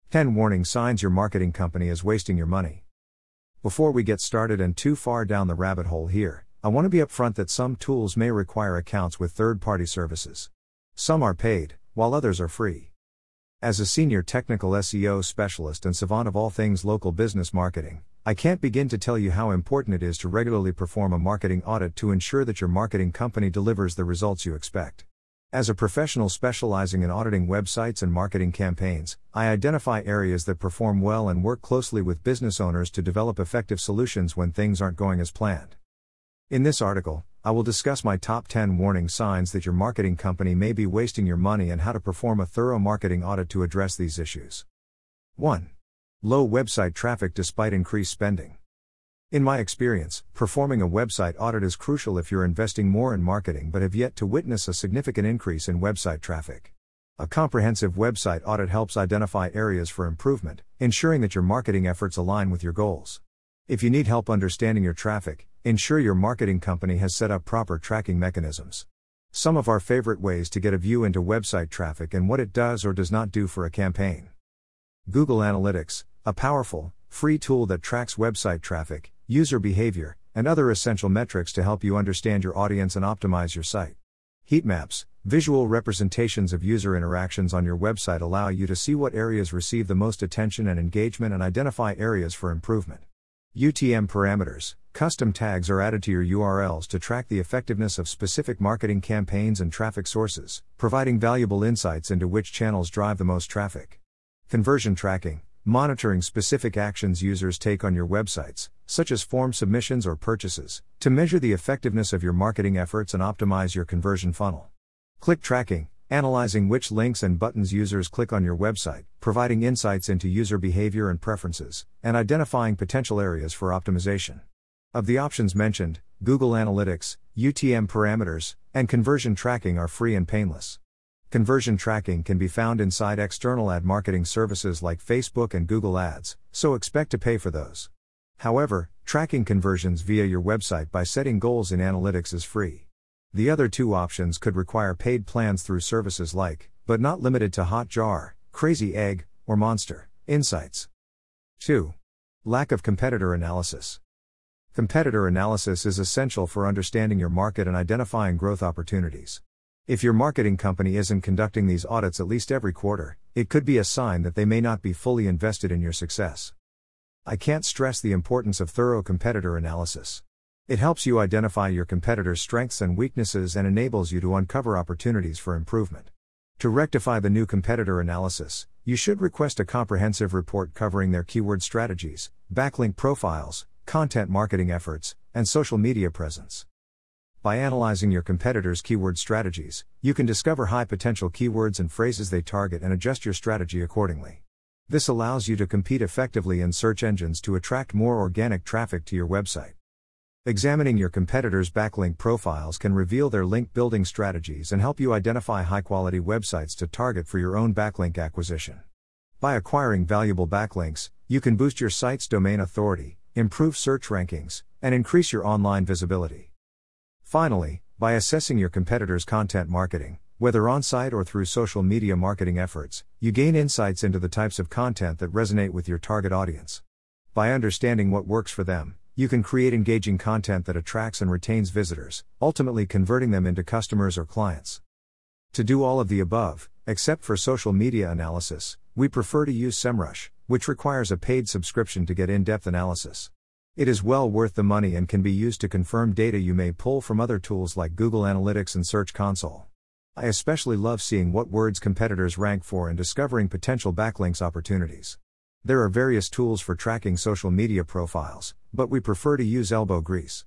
10 warning signs your marketing company is wasting your money. Before we get started and too far down the rabbit hole here, I want to be upfront that some tools may require accounts with third-party services. Some are paid, while others are free. As a senior technical SEO specialist and savant of all things local business marketing, I can't begin to tell you how important it is to regularly perform a marketing audit to ensure that your marketing company delivers the results you expect. As a professional specializing in auditing websites and marketing campaigns, I identify areas that perform well and work closely with business owners to develop effective solutions when things aren't going as planned. In this article, I will discuss my top 10 warning signs that your marketing company may be wasting your money and how to perform a thorough marketing audit to address these issues. 1. Low website traffic despite increased spending. In my experience, performing a website audit is crucial if you're investing more in marketing but have yet to witness a significant increase in website traffic. A comprehensive website audit helps identify areas for improvement, ensuring that your marketing efforts align with your goals. If you need help understanding your traffic, ensure your marketing company has set up proper tracking mechanisms. Some of our favorite ways to get a view into website traffic and what it does or does not do for a campaign. Google Analytics, a powerful, free tool that tracks website traffic, user behavior, and other essential metrics to help you understand your audience and optimize your site. Heat maps, visual representations of user interactions on your website allow you to see what areas receive the most attention and engagement and identify areas for improvement. UTM parameters, custom tags are added to your URLs to track the effectiveness of specific marketing campaigns and traffic sources, providing valuable insights into which channels drive the most traffic. Conversion tracking, monitoring specific actions users take on your websites, such as form submissions or purchases, to measure the effectiveness of your marketing efforts and optimize your conversion funnel. Click tracking, analyzing which links and buttons users click on your website, providing insights into user behavior and preferences, and identifying potential areas for optimization. Of the options mentioned, Google Analytics, UTM parameters, and conversion tracking are free and painless. Conversion tracking can be found inside external ad marketing services like Facebook and Google Ads, so expect to pay for those. However, tracking conversions via your website by setting goals in Analytics is free. The other two options could require paid plans through services like, but not limited to Hotjar, Crazy Egg, or Monster Insights. 2. Lack of competitor analysis. Competitor analysis is essential for understanding your market and identifying growth opportunities. If your marketing company isn't conducting these audits at least every quarter, it could be a sign that they may not be fully invested in your success. I can't stress the importance of thorough competitor analysis. It helps you identify your competitors' strengths and weaknesses and enables you to uncover opportunities for improvement. To rectify the new competitor analysis, you should request a comprehensive report covering their keyword strategies, backlink profiles, content marketing efforts, and social media presence. By analyzing your competitors' keyword strategies, you can discover high-potential keywords and phrases they target and adjust your strategy accordingly. This allows you to compete effectively in search engines to attract more organic traffic to your website. Examining your competitors' backlink profiles can reveal their link building strategies and help you identify high-quality websites to target for your own backlink acquisition. By acquiring valuable backlinks, you can boost your site's domain authority, improve search rankings, and increase your online visibility. Finally, by assessing your competitors' content marketing, whether on-site or through social media marketing efforts, you gain insights into the types of content that resonate with your target audience. By understanding what works for them, you can create engaging content that attracts and retains visitors, ultimately converting them into customers or clients. To do all of the above, except for social media analysis, we prefer to use SEMrush, which requires a paid subscription to get in-depth analysis. It is well worth the money and can be used to confirm data you may pull from other tools like Google Analytics and Search Console. I especially love seeing what words competitors rank for and discovering potential backlinks opportunities. There are various tools for tracking social media profiles, but we prefer to use elbow grease.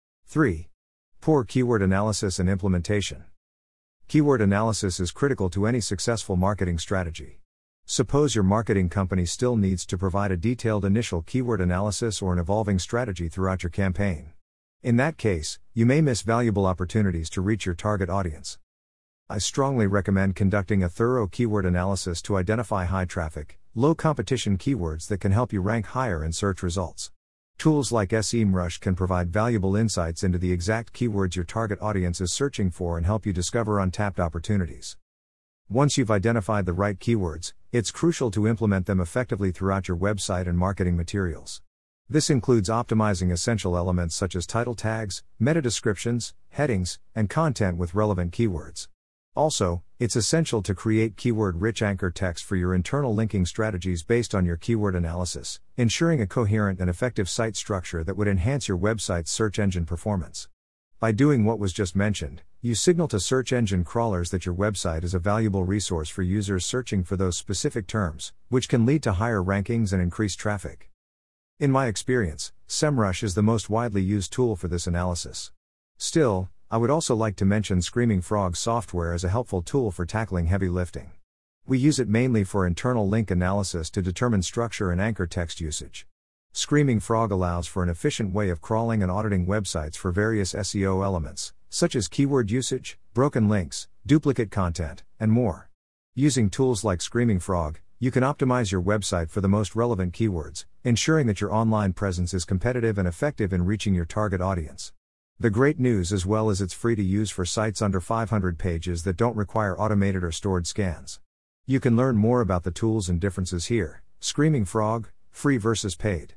3. Poor keyword analysis and implementation. Keyword analysis is critical to any successful marketing strategy. Suppose your marketing company still needs to provide a detailed initial keyword analysis or an evolving strategy throughout your campaign. In that case, you may miss valuable opportunities to reach your target audience. I strongly recommend conducting a thorough keyword analysis to identify high traffic, low competition keywords that can help you rank higher in search results. Tools like SEMrush can provide valuable insights into the exact keywords your target audience is searching for and help you discover untapped opportunities. Once you've identified the right keywords, it's crucial to implement them effectively throughout your website and marketing materials. This includes optimizing essential elements such as title tags, meta descriptions, headings, and content with relevant keywords. Also, it's essential to create keyword-rich anchor text for your internal linking strategies based on your keyword analysis, ensuring a coherent and effective site structure that would enhance your website's search engine performance. By doing what was just mentioned, you signal to search engine crawlers that your website is a valuable resource for users searching for those specific terms, which can lead to higher rankings and increased traffic. In my experience, SEMrush is the most widely used tool for this analysis. Still, I would also like to mention Screaming Frog software as a helpful tool for tackling heavy lifting. We use it mainly for internal link analysis to determine structure and anchor text usage. Screaming Frog allows for an efficient way of crawling and auditing websites for various SEO elements, such as keyword usage, broken links, duplicate content, and more. Using tools like Screaming Frog, you can optimize your website for the most relevant keywords, ensuring that your online presence is competitive and effective in reaching your target audience. The great news as well is it's free to use for sites under 500 pages that don't require automated or stored scans. You can learn more about the tools and differences here. Screaming Frog, free versus paid.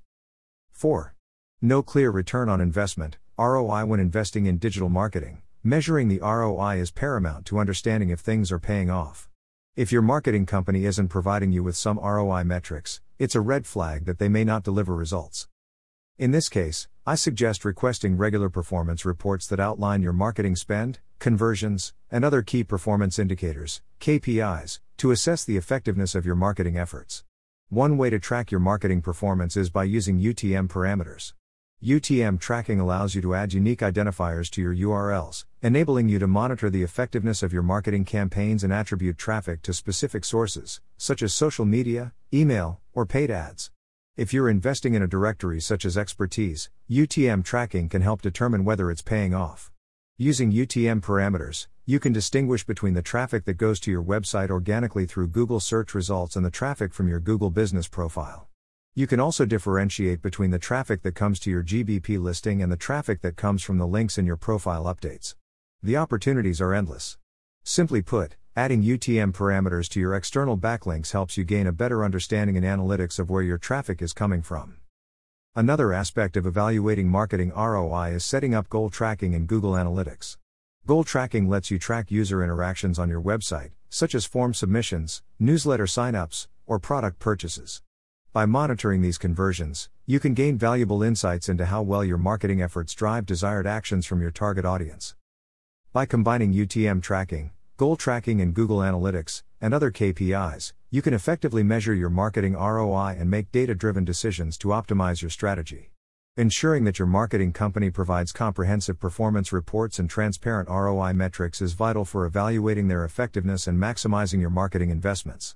4. No clear return on investment, ROI when investing in digital marketing. Measuring the ROI is paramount to understanding if things are paying off. If your marketing company isn't providing you with some ROI metrics, it's a red flag that they may not deliver results. In this case, I suggest requesting regular performance reports that outline your marketing spend, conversions, and other key performance indicators, KPIs, to assess the effectiveness of your marketing efforts. One way to track your marketing performance is by using UTM parameters. UTM tracking allows you to add unique identifiers to your URLs, enabling you to monitor the effectiveness of your marketing campaigns and attribute traffic to specific sources, such as social media, email, or paid ads. If you're investing in a directory such as Expertise, UTM tracking can help determine whether it's paying off. Using UTM parameters, you can distinguish between the traffic that goes to your website organically through Google search results and the traffic from your Google business profile. You can also differentiate between the traffic that comes to your GBP listing and the traffic that comes from the links in your profile updates. The opportunities are endless. Simply put, adding UTM parameters to your external backlinks helps you gain a better understanding and analytics of where your traffic is coming from. Another aspect of evaluating marketing ROI is setting up goal tracking in Google Analytics. Goal tracking lets you track user interactions on your website, such as form submissions, newsletter signups, or product purchases. By monitoring these conversions, you can gain valuable insights into how well your marketing efforts drive desired actions from your target audience. By combining UTM tracking, goal tracking in Google Analytics, and other KPIs, you can effectively measure your marketing ROI and make data-driven decisions to optimize your strategy. Ensuring that your marketing company provides comprehensive performance reports and transparent ROI metrics is vital for evaluating their effectiveness and maximizing your marketing investments.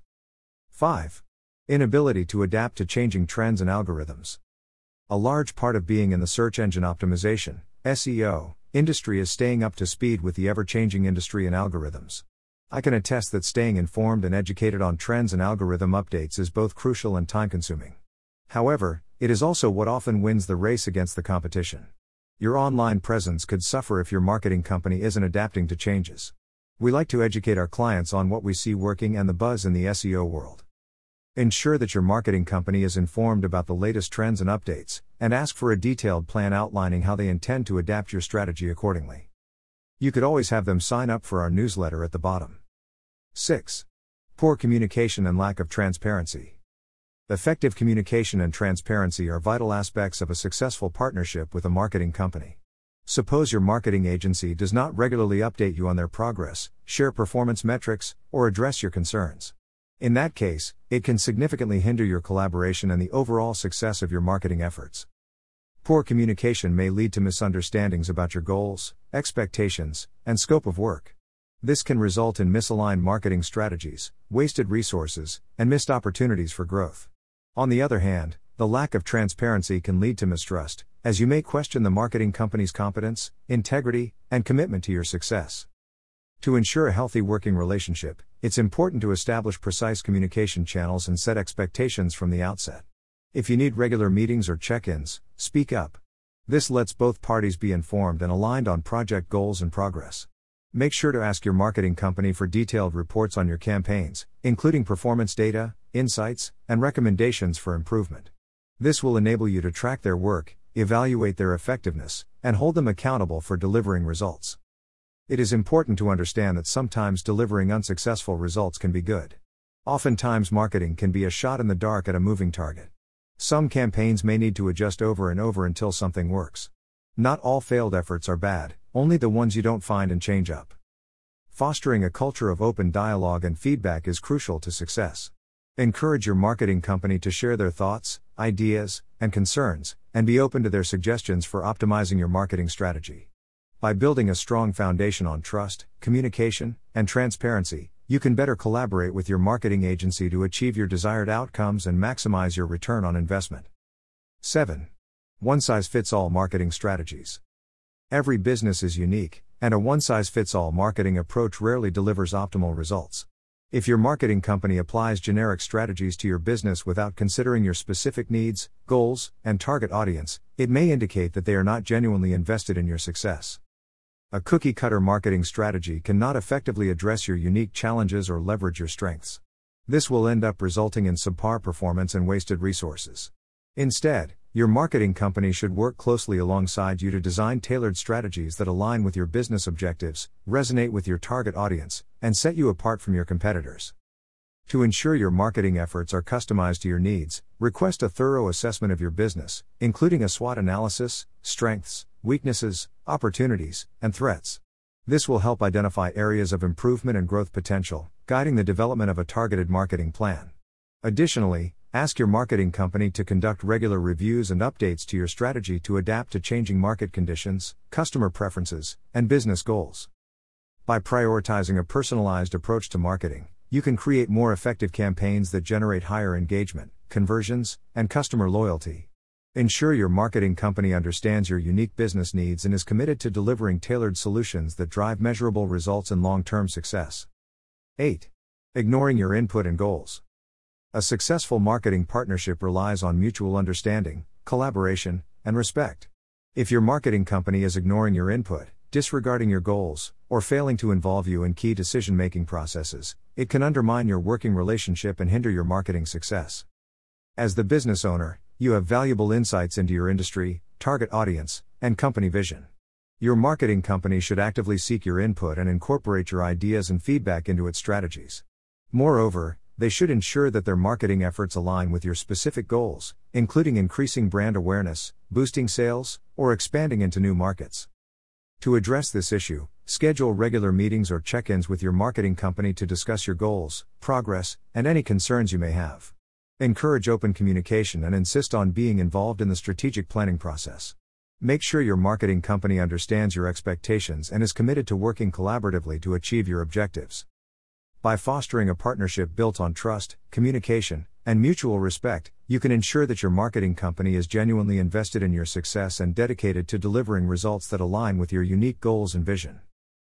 5. Inability to adapt to changing trends and algorithms. A large part of being in the search engine optimization, SEO, industry is staying up to speed with the ever-changing industry and algorithms. I can attest that staying informed and educated on trends and algorithm updates is both crucial and time-consuming. However, it is also what often wins the race against the competition. Your online presence could suffer if your marketing company isn't adapting to changes. We like to educate our clients on what we see working and the buzz in the SEO world. Ensure that your marketing company is informed about the latest trends and updates, and ask for a detailed plan outlining how they intend to adapt your strategy accordingly. You could always have them sign up for our newsletter at the bottom. 6. Poor communication and lack of transparency. Effective communication and transparency are vital aspects of a successful partnership with a marketing company. Suppose your marketing agency does not regularly update you on their progress, share performance metrics, or address your concerns. In that case, it can significantly hinder your collaboration and the overall success of your marketing efforts. Poor communication may lead to misunderstandings about your goals, expectations, and scope of work. This can result in misaligned marketing strategies, wasted resources, and missed opportunities for growth. On the other hand, the lack of transparency can lead to mistrust, as you may question the marketing company's competence, integrity, and commitment to your success. To ensure a healthy working relationship, it's important to establish precise communication channels and set expectations from the outset. If you need regular meetings or check-ins, speak up. This lets both parties be informed and aligned on project goals and progress. Make sure to ask your marketing company for detailed reports on your campaigns, including performance data, insights, and recommendations for improvement. This will enable you to track their work, evaluate their effectiveness, and hold them accountable for delivering results. It is important to understand that sometimes delivering unsuccessful results can be good. Oftentimes, marketing can be a shot in the dark at a moving target. Some campaigns may need to adjust over and over until something works. Not all failed efforts are bad, only the ones you don't find and change up. Fostering a culture of open dialogue and feedback is crucial to success. Encourage your marketing company to share their thoughts, ideas, and concerns, and be open to their suggestions for optimizing your marketing strategy. By building a strong foundation on trust, communication, and transparency, you can better collaborate with your marketing agency to achieve your desired outcomes and maximize your return on investment. 7. One-size-fits-all marketing strategies. Every business is unique, and a one-size-fits-all marketing approach rarely delivers optimal results. If your marketing company applies generic strategies to your business without considering your specific needs, goals, and target audience, it may indicate that they are not genuinely invested in your success. A cookie-cutter marketing strategy cannot effectively address your unique challenges or leverage your strengths. This will end up resulting in subpar performance and wasted resources. Instead, your marketing company should work closely alongside you to design tailored strategies that align with your business objectives, resonate with your target audience, and set you apart from your competitors. To ensure your marketing efforts are customized to your needs, request a thorough assessment of your business, including a SWOT analysis, strengths, weaknesses, opportunities, and threats. This will help identify areas of improvement and growth potential, guiding the development of a targeted marketing plan. Additionally, ask your marketing company to conduct regular reviews and updates to your strategy to adapt to changing market conditions, customer preferences, and business goals. By prioritizing a personalized approach to marketing, you can create more effective campaigns that generate higher engagement, conversions, and customer loyalty. Ensure your marketing company understands your unique business needs and is committed to delivering tailored solutions that drive measurable results and long-term success. 8. Ignoring your input and goals. A successful marketing partnership relies on mutual understanding, collaboration, and respect. If your marketing company is ignoring your input, disregarding your goals, or failing to involve you in key decision-making processes, it can undermine your working relationship and hinder your marketing success. As the business owner, you have valuable insights into your industry, target audience, and company vision. Your marketing company should actively seek your input and incorporate your ideas and feedback into its strategies. Moreover, they should ensure that their marketing efforts align with your specific goals, including increasing brand awareness, boosting sales, or expanding into new markets. To address this issue, schedule regular meetings or check-ins with your marketing company to discuss your goals, progress, and any concerns you may have. Encourage open communication and insist on being involved in the strategic planning process. Make sure your marketing company understands your expectations and is committed to working collaboratively to achieve your objectives. By fostering a partnership built on trust, communication, and mutual respect, you can ensure that your marketing company is genuinely invested in your success and dedicated to delivering results that align with your unique goals and vision.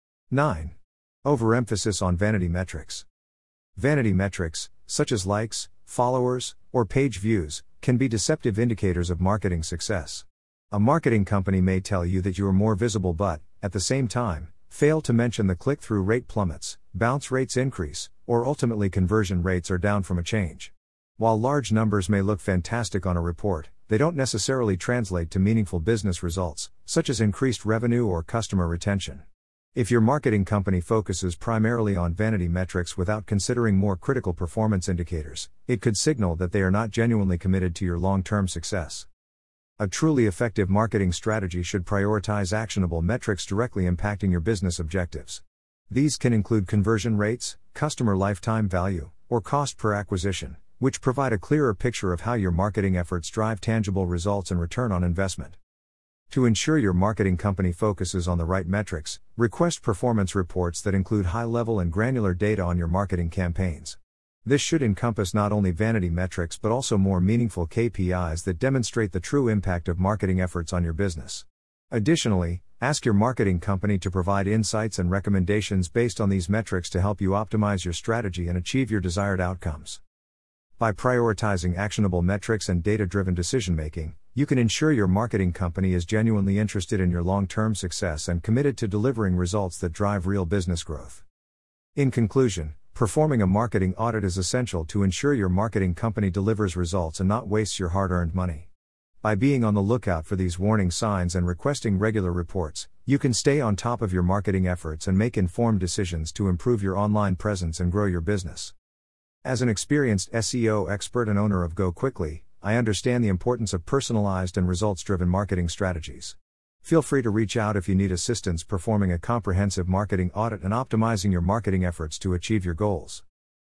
9. Overemphasis on vanity metrics. Vanity metrics, such as likes, followers, or page views, can be deceptive indicators of marketing success. A marketing company may tell you that you are more visible but, at the same time, fail to mention the click-through rate plummets, bounce rates increase, or ultimately conversion rates are down from a change. While large numbers may look fantastic on a report, they don't necessarily translate to meaningful business results, such as increased revenue or customer retention. If your marketing company focuses primarily on vanity metrics without considering more critical performance indicators, it could signal that they are not genuinely committed to your long-term success. A truly effective marketing strategy should prioritize actionable metrics directly impacting your business objectives. These can include conversion rates, customer lifetime value, or cost per acquisition, which provide a clearer picture of how your marketing efforts drive tangible results and return on investment. To ensure your marketing company focuses on the right metrics, request performance reports that include high-level and granular data on your marketing campaigns. This should encompass not only vanity metrics but also more meaningful KPIs that demonstrate the true impact of marketing efforts on your business. Additionally, ask your marketing company to provide insights and recommendations based on these metrics to help you optimize your strategy and achieve your desired outcomes. By prioritizing actionable metrics and data-driven decision-making, you can ensure your marketing company is genuinely interested in your long-term success and committed to delivering results that drive real business growth. In conclusion, performing a marketing audit is essential to ensure your marketing company delivers results and not wastes your hard-earned money. By being on the lookout for these warning signs and requesting regular reports, you can stay on top of your marketing efforts and make informed decisions to improve your online presence and grow your business. As an experienced SEO expert and owner of Go Quickly, I understand the importance of personalized and results-driven marketing strategies. Feel free to reach out if you need assistance performing a comprehensive marketing audit and optimizing your marketing efforts to achieve your goals.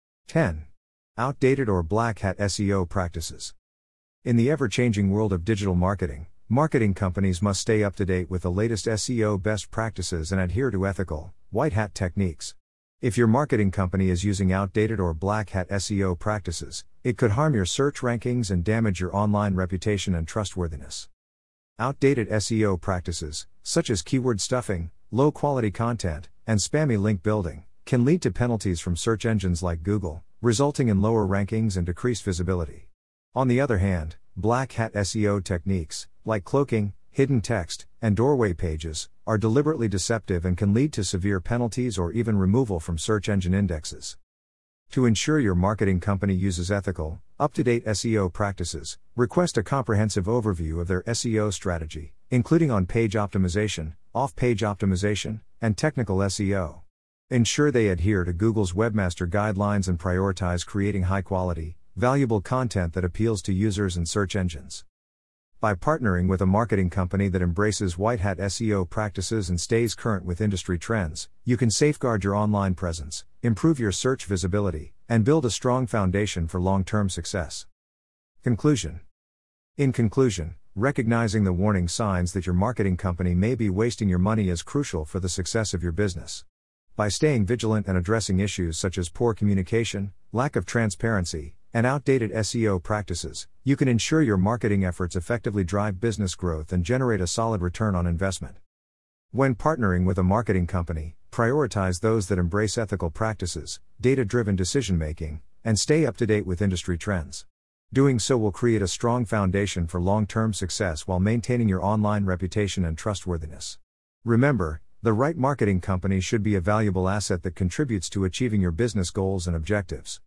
10. Outdated or black hat SEO practices. In the ever-changing world of digital marketing, marketing companies must stay up to date with the latest SEO best practices and adhere to ethical, white hat techniques. If your marketing company is using outdated or black hat SEO practices, it could harm your search rankings and damage your online reputation and trustworthiness. Outdated SEO practices, such as keyword stuffing, low-quality content, and spammy link building, can lead to penalties from search engines like Google, resulting in lower rankings and decreased visibility. On the other hand, black hat SEO techniques, like cloaking, hidden text, and doorway pages, are deliberately deceptive and can lead to severe penalties or even removal from search engine indexes. To ensure your marketing company uses ethical, up-to-date SEO practices, request a comprehensive overview of their SEO strategy, including on-page optimization, off-page optimization, and technical SEO. Ensure they adhere to Google's Webmaster Guidelines and prioritize creating high-quality, valuable content that appeals to users and search engines. By partnering with a marketing company that embraces white hat SEO practices and stays current with industry trends, you can safeguard your online presence, improve your search visibility, and build a strong foundation for long-term success. Conclusion. In conclusion, recognizing the warning signs that your marketing company may be wasting your money is crucial for the success of your business. By staying vigilant and addressing issues such as poor communication, lack of transparency, and outdated SEO practices, you can ensure your marketing efforts effectively drive business growth and generate a solid return on investment. When partnering with a marketing company, prioritize those that embrace ethical practices, data-driven decision-making, and stay up to date with industry trends. Doing so will create a strong foundation for long-term success while maintaining your online reputation and trustworthiness. Remember, the right marketing company should be a valuable asset that contributes to achieving your business goals and objectives.